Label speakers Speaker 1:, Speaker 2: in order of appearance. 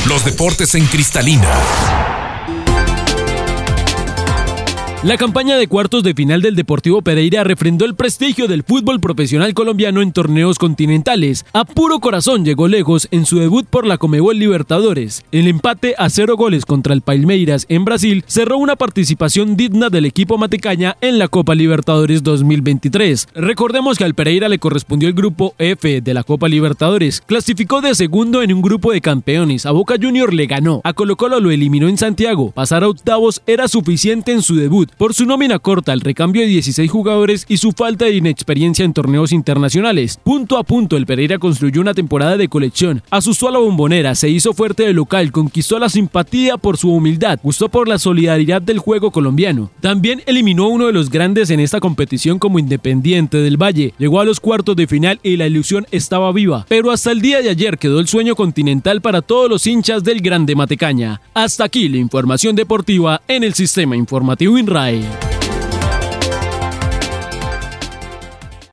Speaker 1: Los deportes en Cristalina.
Speaker 2: La campaña de cuartos de final del Deportivo Pereira refrendó el prestigio del fútbol profesional colombiano en torneos continentales. A puro corazón llegó lejos en su debut por la Conmebol Libertadores. El empate a 0 goles contra el Palmeiras en Brasil cerró una participación digna del equipo matecaña en la Copa Libertadores 2023. Recordemos que al Pereira le correspondió el grupo F de la Copa Libertadores. Clasificó de segundo en un grupo de campeones. A Boca Juniors le ganó. A Colo-Colo lo eliminó en Santiago. Pasar a octavos era suficiente en su debut. Por su nómina corta, el recambio de 16 jugadores y su falta de inexperiencia en torneos internacionales. Punto a punto, el Pereira construyó una temporada de colección. Asustó a la Bombonera, se hizo fuerte de local, conquistó la simpatía por su humildad, gustó por la solidaridad del juego colombiano. También eliminó a uno de los grandes en esta competición como Independiente del Valle. Llegó a los cuartos de final y la ilusión estaba viva. Pero hasta el día de ayer quedó el sueño continental para todos los hinchas del Grande Matecaña. Hasta aquí la información deportiva en el Sistema Informativo INRAE.